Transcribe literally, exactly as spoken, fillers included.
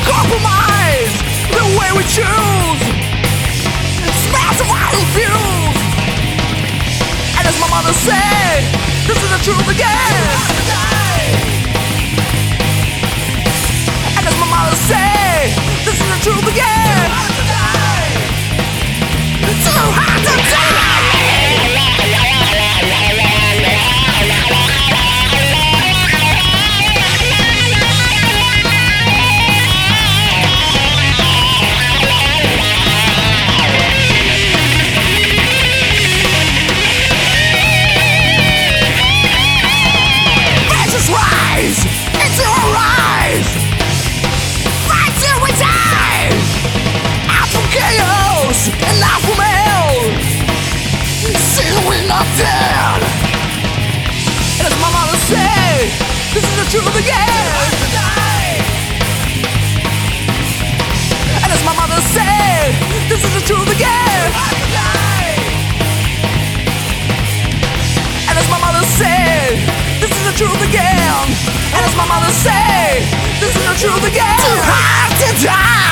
compromise the way we choose. Smash the vital fuse. And as my mother said, this is the truth again. And as my mother said, this is the truth again. Too hard to die. Into our eyes, fight till we die. Out from chaos and life from hell. Still we're not dead. And as my mother said, this is the truth again. And as my mother said, this is the truth again. And as my mother said, this is the truth again. And as my mother said, this is the truth again. Too hard to die.